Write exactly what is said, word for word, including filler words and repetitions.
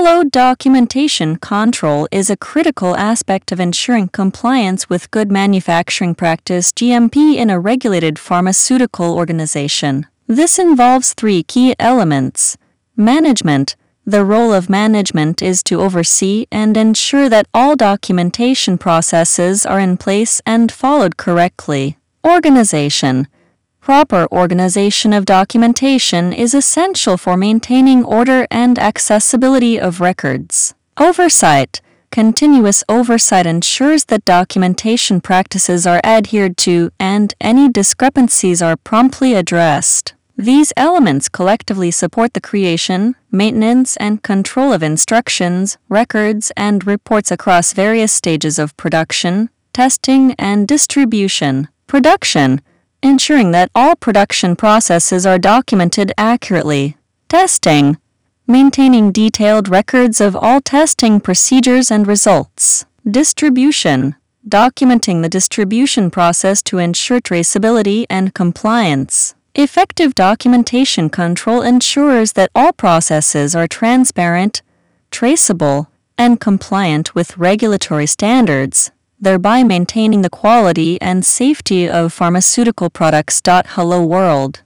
Hello documentation control is a critical aspect of ensuring compliance with good manufacturing practice G M P in a regulated pharmaceutical organization. This involves three key elements. Management. The role of management is to oversee and ensure that all documentation processes are in place and followed correctly. Organization. Proper organization of documentation is essential for maintaining order and accessibility of records. Oversight. Continuous oversight ensures that documentation practices are adhered to and any discrepancies are promptly addressed. These elements collectively support the creation, maintenance, and control of instructions, records, and reports across various stages of production, testing, and distribution. Production. Ensuring that all production processes are documented accurately. Testing. Maintaining detailed records of all testing procedures and results. Distribution. Documenting the distribution process to ensure traceability and compliance. Effective documentation control ensures that all processes are transparent, traceable, and compliant with regulatory standards, thereby maintaining the quality and safety of pharmaceutical products. Hello World.